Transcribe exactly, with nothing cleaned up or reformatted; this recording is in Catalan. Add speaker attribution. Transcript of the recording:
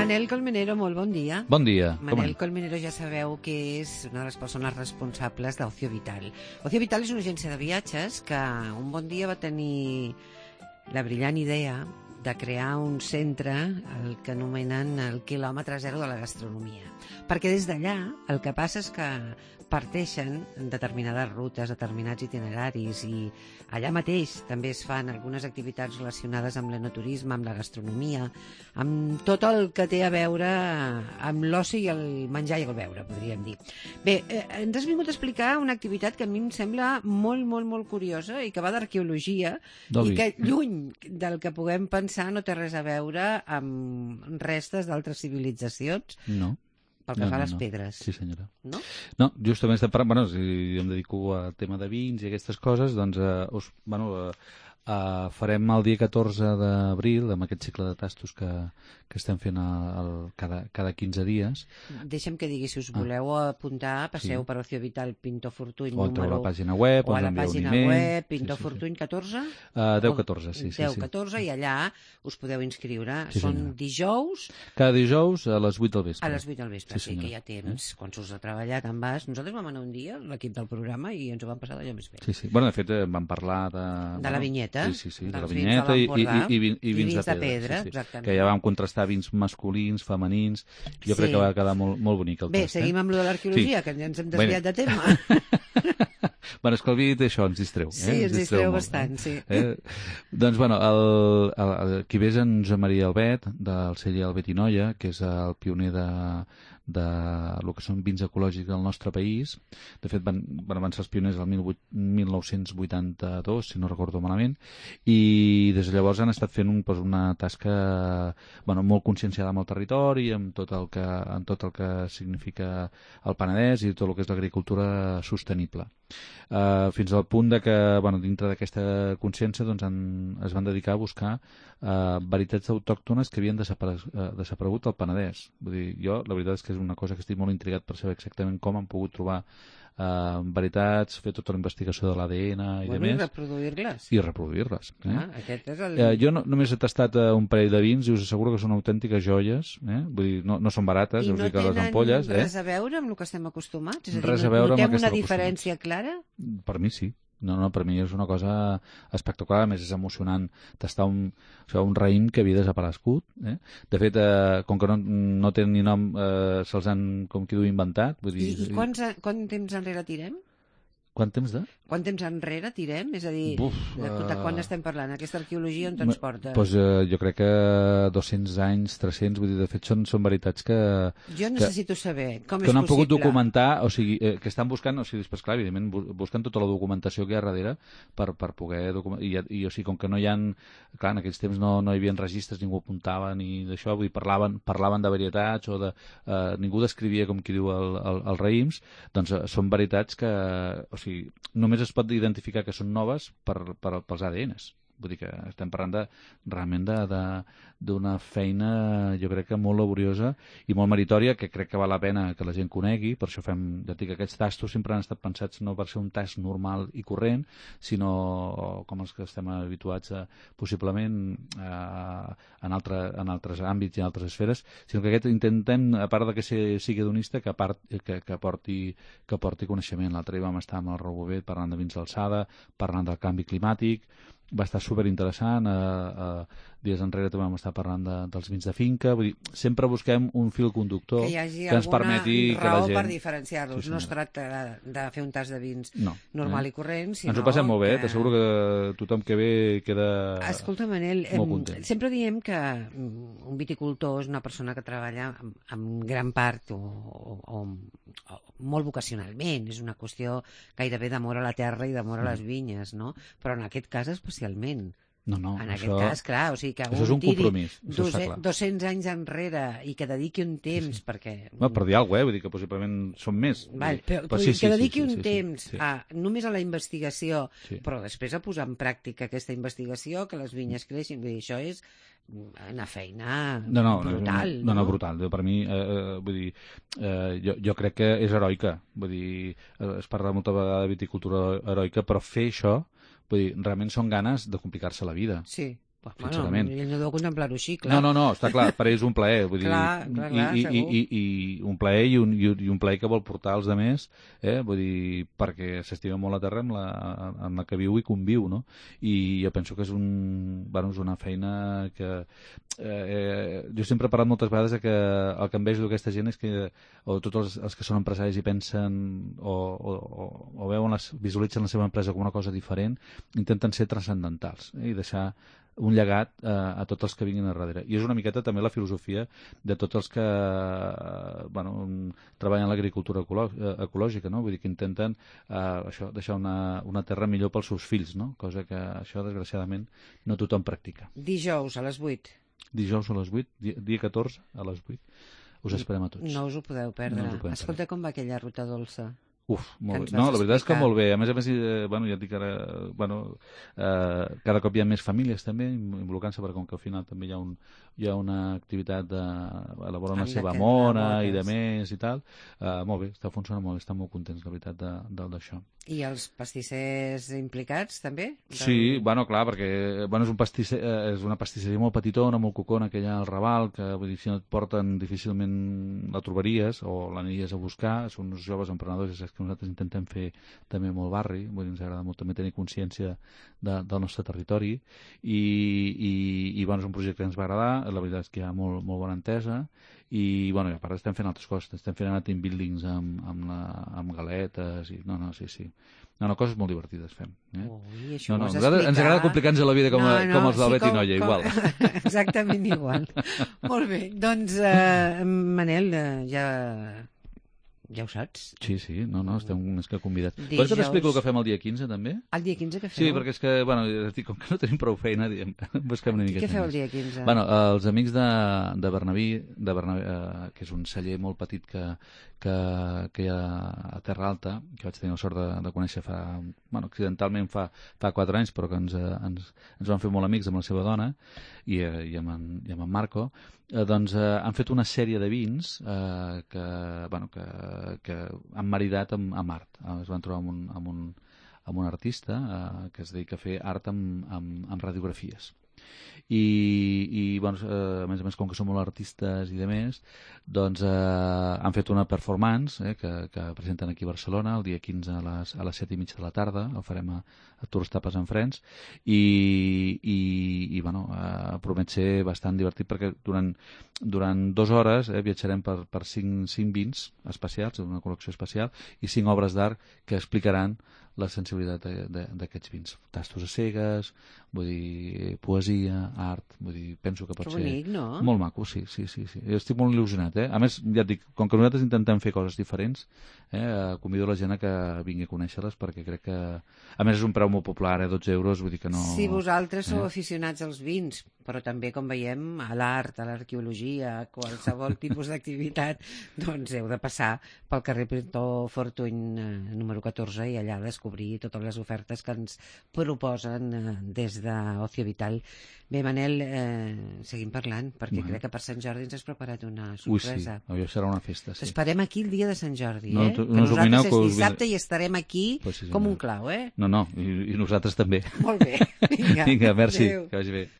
Speaker 1: Manel Colmenero, molt bon dia.
Speaker 2: Bon dia.
Speaker 1: Manel Colmenero ja sabeu que és una de les persones responsables d'Ocio Vital. Ocio Vital és una agència de viatges que un bon dia va tenir la brillant idea de crear un centre, el que anomenen el quilòmetre zero de la gastronomia. Perquè des d'allà el que passa és que parteixen determinades rutes, determinats itineraris, i allà mateix també es fan algunes activitats relacionades amb l'enoturisme, amb la gastronomia, amb tot el que té a veure amb l'oci i el menjar i el beure, podríem dir. Bé, eh, ens has vingut a explicar una activitat que a mi em sembla molt, molt, molt curiosa i que va d'arqueologia i que lluny del que puguem pensar no té res a veure amb restes d'altres civilitzacions.
Speaker 2: No.
Speaker 1: Pel que
Speaker 2: no,
Speaker 1: fa a
Speaker 2: no,
Speaker 1: les
Speaker 2: no.
Speaker 1: pedres.
Speaker 2: Sí, senyora.
Speaker 1: No?
Speaker 2: No, justament estem parlant, bueno, si jo em dedico al tema de vins i aquestes coses, doncs, eh, us, bueno, eh, eh, farem el dia catorze d'abril, amb aquest cicle de tastos que, que estem fent el, cada, cada quinze dies.
Speaker 1: Deixa'm que digui, si us voleu ah. apuntar, passeu
Speaker 2: sí.
Speaker 1: per Ocio Vital Pinto Fortuny
Speaker 2: o
Speaker 1: número...
Speaker 2: O a la pàgina web,
Speaker 1: o a la pàgina web, Pinto
Speaker 2: sí, sí,
Speaker 1: Fortuny
Speaker 2: sí.
Speaker 1: catorze?
Speaker 2: Uh, deu catorze, sí, sí.
Speaker 1: deu catorze, sí. I allà us podeu inscriure.
Speaker 2: Sí,
Speaker 1: Són
Speaker 2: senyora.
Speaker 1: dijous...
Speaker 2: Cada dijous a les vuit del vespre.
Speaker 1: A les vuit del vespre, sí,
Speaker 2: sí
Speaker 1: que hi ha temps. Eh? Quan surts de treballar te'n vas. Nosaltres vam anar un dia, l'equip del programa, i ens ho vam passar d'allò més bé.
Speaker 2: Sí, sí. Bueno, de fet, vam parlar de...
Speaker 1: De
Speaker 2: bueno,
Speaker 1: la vinyeta.
Speaker 2: Sí, sí, sí, de la
Speaker 1: vins
Speaker 2: vinyeta
Speaker 1: de
Speaker 2: i, i, i, i, vins,
Speaker 1: i vins de pedra.
Speaker 2: de pedra, sí, sí.
Speaker 1: Exactament.
Speaker 2: Que ja vam contrastar vins masculins, femenins. Jo
Speaker 1: sí.
Speaker 2: crec que va quedar molt, molt bonic el
Speaker 1: Bé,
Speaker 2: tast.
Speaker 1: Bé, seguim
Speaker 2: eh?
Speaker 1: amb lo de l'arqueologia, sí. que ja ens hem desviat bueno. de tema.
Speaker 2: Bueno, és que el vi això ens distreu. Eh?
Speaker 1: Sí, ens, ens distreu, distreu bastant,
Speaker 2: molt,
Speaker 1: sí.
Speaker 2: Eh? Doncs, bueno, el, el, el, qui ve és en Josep Maria Albet, del celler Albet i Noia, que és el pioner de, de el que són vins ecològics del nostre país. De fet, van, van avançar els pioners el mil nou-cents vuitanta-dos, si no recordo malament, i des de llavors han estat fent un, doncs, una tasca bueno, molt conscienciada amb el territori, amb tot el que, amb tot el que significa el Penedès i tot el que és l'agricultura sostenible. Uh, fins al punt de que, bueno, dintre d'aquesta consciència doncs, han, es van dedicar a buscar uh, varietats autòctones que havien desapare uh, desaparegut al Penedès. Vull dir, jo, la veritat és que és una cosa que estic molt intrigat per saber exactament com han pogut trobar uh, varietats, fer tota la investigació de l'A D N i
Speaker 1: bueno,
Speaker 2: de més.
Speaker 1: I reproduir-les.
Speaker 2: I reproduir-les. Eh?
Speaker 1: Ah, aquest és el...
Speaker 2: uh, jo no, només he tastat uh, un parell de vins i us asseguro que són autèntiques joies. Eh? Vull dir, no, no són barates,
Speaker 1: I
Speaker 2: us
Speaker 1: no
Speaker 2: dic les ampolles.
Speaker 1: I no tenen res
Speaker 2: eh?
Speaker 1: a veure amb el que estem acostumats? És a dir,
Speaker 2: res a veure
Speaker 1: notem
Speaker 2: amb el que
Speaker 1: una
Speaker 2: estem
Speaker 1: diferència clara?
Speaker 2: Per mi sí. No, no, per mi és una cosa espectacular, a més és emocionant tastar un, o sigui, un raïm que havia desaparegut. Eh? De fet, eh, com que no, no tenen ni nom, eh, se'ls han, com qui diu, inventat. Vull dir,
Speaker 1: I, i quants, quant temps enrere tirem?
Speaker 2: Quant temps de?
Speaker 1: Quant temps enrere tirem? És a dir,
Speaker 2: Buf,
Speaker 1: de, de quan
Speaker 2: uh...
Speaker 1: estem parlant? Aquesta arqueologia on ens porta?
Speaker 2: Pues, uh, jo crec que dos-cents anys, tres-cents, vull dir, de fet són, són veritats que...
Speaker 1: Jo necessito que, saber com
Speaker 2: que
Speaker 1: és
Speaker 2: no han
Speaker 1: possible.
Speaker 2: pogut documentar, o sigui, eh, que estan buscant, o sigui, després, clar, evidentment, busquen tota la documentació que hi ha darrere per, per poder documentar, i, i o sigui, com que no hi ha, clar, en aquells temps no, no hi havia registres, ningú apuntava ni d'això, vull dir, parlaven, parlaven de varietats o de... Eh, ningú descrivia, com qui diu, el, el, els raïms, doncs eh, són veritats que, o sigui, només es pot identificar que són noves per, per, pels A D Ns. Vull dir que estem parlant de, realment d'una feina, jo crec que molt laboriosa i molt meritòria, que crec que val la pena que la gent conegui. Per això fem, ja dic, aquests tastos sempre han estat pensats no per ser un tast normal i corrent, sinó com els que estem habituats a, possiblement a, en, altre, en altres àmbits i en altres esferes, sinó que aquest intentem, a part de que sigui hedonista, que, part, que, que, porti, que porti coneixement. L'altre dia vam estar amb el Raül Bovet parlant de vins d'alçada, parlant del canvi climàtic. Va estar superinteressant. Eh, eh, dies enrere també vam estar parlant de, dels vins de finca. Vull dir, sempre busquem un fil conductor que,
Speaker 1: que ens
Speaker 2: permeti que la gent...
Speaker 1: per diferenciar-los. Sí, no es tracta de, de fer un tas de vins no, normal eh? i corrent, sinó...
Speaker 2: Ens ho passem molt bé, que... t'asseguro que tothom que ve queda
Speaker 1: Escolta, Manel,
Speaker 2: molt content.
Speaker 1: Sempre diem que un viticultor és una persona que treballa amb, amb gran part o, o, o, o molt vocacionalment. És una qüestió gairebé d'amor a la terra i d'amor a les vinyes, no? Però en aquest cas especialment.
Speaker 2: No, no,
Speaker 1: en
Speaker 2: això,
Speaker 1: aquest cas, clar, o sigui que
Speaker 2: això és un compromís, això està clar.
Speaker 1: dos-cents anys enrere i que dediqui un temps, sí, sí. perquè...
Speaker 2: No, per dir alguna cosa, eh? Vull dir que possiblement són més.
Speaker 1: Val, però, però
Speaker 2: sí,
Speaker 1: que
Speaker 2: sí,
Speaker 1: dediqui
Speaker 2: sí,
Speaker 1: un
Speaker 2: sí,
Speaker 1: temps
Speaker 2: sí, sí.
Speaker 1: A, només a la investigació,
Speaker 2: sí.
Speaker 1: però després a posar en pràctica aquesta investigació, que les vinyes creixin, vull dir, això és una feina
Speaker 2: no, no,
Speaker 1: brutal.
Speaker 2: No, no, no,
Speaker 1: no?
Speaker 2: brutal. Per mi, eh, vull dir, eh, jo, jo crec que és heroica. Vull dir, es parla molta vegada de viticultura heroica, però fer això, vull dir, realment són ganes de complicar-se la vida.
Speaker 1: Sí. Bueno,
Speaker 2: sincerament.
Speaker 1: ell no deu contemplar-ho així, clar.
Speaker 2: No, no, no, està clar, per ell és un plaer. Vull dir,
Speaker 1: clar, clar, clar,
Speaker 2: i, i,
Speaker 1: segur.
Speaker 2: i, i, i un plaer i un, i un plaer que vol portar als altres, eh? Vull dir, perquè s'estima molt la terra amb la, amb la que viu i conviu, no? I jo penso que és, un, bueno, és una feina que... Eh, jo sempre he parlat moltes vegades de que el que em veig d'aquesta gent és que o tots els, els que són empresaris i pensen o, o, o, o veuen les, visualitzen la seva empresa com una cosa diferent, intenten ser transcendentals, eh? I deixar un llegat eh, a tots els que vinguin a darrere. I és una miqueta també la filosofia de tots els que eh, bueno, treballen en l'agricultura ecològica, no? Vull dir que intenten eh, això, deixar una, una terra millor pels seus fills, no? Cosa que això, desgraciadament, no tothom practica.
Speaker 1: Dijous a les vuit.
Speaker 2: Dijous a les vuit, dia, dia catorze a les vuit. Us esperem a tots.
Speaker 1: No us ho podeu perdre.
Speaker 2: No us ho podem
Speaker 1: Escolta, com va aquella ruta dolça?
Speaker 2: Uf, molt
Speaker 1: ens
Speaker 2: bé. No,
Speaker 1: vas
Speaker 2: la veritat és que
Speaker 1: explicar.
Speaker 2: molt bé. A més a més, eh, bueno, ja et dic ara, bueno, eh, cada cop hi ha més famílies també involucrant-se, perquè com que al final també hi ha, un, hi ha una activitat d'elaborar una
Speaker 1: Han de
Speaker 2: seva
Speaker 1: quedar
Speaker 2: mora i
Speaker 1: botes.
Speaker 2: de més i tal. Eh, molt bé, està funcionant molt bé, estan molt contents, la veritat, de, de, d'això.
Speaker 1: I els pastissers implicats, també? Del...
Speaker 2: Sí, bueno, clar, perquè bueno, és, un pastisser, eh, és una pastisseria molt petitona, molt cocona, que hi ha al Raval, que vull dir, si no et porten difícilment la trobaries o l'aniries a buscar. Són uns joves emprenedors, és que nosaltres intentem fer també molt barri, vull dir, ens agrada molt també tenir consciència de, del nostre territori i, i, i bueno, és un projecte que ens va agradar, la veritat és que hi ha molt, molt bona entesa i, bueno, i a part estem fent altres coses, estem fent anar team buildings amb, amb, la, amb galetes i, no, no, sí, sí. No, no, coses molt divertides fem. Eh?
Speaker 1: Ui, això
Speaker 2: no, no,
Speaker 1: ho has
Speaker 2: nosaltres ens agrada complicar-nos la vida com,
Speaker 1: no,
Speaker 2: a,
Speaker 1: no,
Speaker 2: com els del
Speaker 1: sí,
Speaker 2: Bet i
Speaker 1: com-
Speaker 2: Noia,
Speaker 1: com-
Speaker 2: igual.
Speaker 1: Exactament igual. Molt bé, doncs, eh, Manel, eh, ja, ja ho saps.
Speaker 2: Sí, sí, no, no, estem més que convidats.
Speaker 1: Dijous-
Speaker 2: Vols que t'explico el que fem el dia quinze, també?
Speaker 1: El dia quinze què feu?
Speaker 2: Sí, perquè és que, bueno, dic, com que no tenim prou feina, diem, busquem una miqueta
Speaker 1: Què feu el
Speaker 2: més.
Speaker 1: dia quinze?
Speaker 2: Bueno, els amics de, de Bernabí, de Bernabí eh, que és un celler molt petit que, que, que hi ha a Terra Alta, que vaig tenir la sort de, de conèixer fa, bueno, accidentalment fa, fa quatre anys, però que ens, eh, ens, ens van fer molt amics amb la seva dona i, eh, i, amb, en, i amb en Marco, eh, doncs eh, han fet una sèrie de vins eh, que, bueno, que, que han maridat amb, amb art. Eh, es van trobar amb un, amb un, amb un artista eh, que es dedica a fer art amb, amb, amb radiografies. I, i bueno, eh, a més a més, com que som molt artistes i de més, doncs eh, han fet una performance eh, que, que presenten aquí a Barcelona el dia quinze a les, a les set i mitja de la tarda, el farem a, a Tours Tapes and Friends i, i, i bueno, eh, promet ser bastant divertit perquè durant, durant dues hores eh, viatjarem per, per cinc, cinc vins especials, una col·lecció especial i cinc obres d'art que explicaran la sensibilitat d'aquests vins. Tastos a cegues, vull dir, poesia, art, vull dir, penso que pot
Speaker 1: Que
Speaker 2: ser...
Speaker 1: bonic, no?
Speaker 2: Molt maco, sí, sí, sí, sí. Jo estic molt il·lusionat, eh? A més, ja et dic, com que nosaltres intentem fer coses diferents, eh, convido la gent a que vingui a conèixer-les perquè crec que... A més, és un preu molt popular, eh? dotze euros, vull dir que no...
Speaker 1: Si vosaltres sou
Speaker 2: eh?
Speaker 1: aficionats als vins, però també, com veiem, a l'art, a l'arqueologia, a qualsevol tipus d'activitat, doncs heu de passar pel carrer Pintor Fortuny eh, número catorze i allà descobrir totes les ofertes que ens proposen eh, des d'Ocio Vital. Bé, Manel, eh, seguim parlant, perquè
Speaker 2: Bueno.
Speaker 1: crec que per Sant Jordi ens has preparat una
Speaker 2: Ui, sí,
Speaker 1: sorpresa.
Speaker 2: allò serà una festa, sí.
Speaker 1: T'esperem aquí el dia de Sant Jordi,
Speaker 2: No,
Speaker 1: eh?
Speaker 2: tu-
Speaker 1: Que
Speaker 2: no us oblideu
Speaker 1: nosaltres
Speaker 2: que
Speaker 1: és
Speaker 2: us
Speaker 1: dissabte i estarem aquí
Speaker 2: Pues sí,
Speaker 1: com
Speaker 2: senyora.
Speaker 1: un clau, eh?
Speaker 2: No, no, i, i nosaltres també.
Speaker 1: Molt bé. Vinga,
Speaker 2: Vinga, merci,
Speaker 1: Adéu.
Speaker 2: que vagi bé.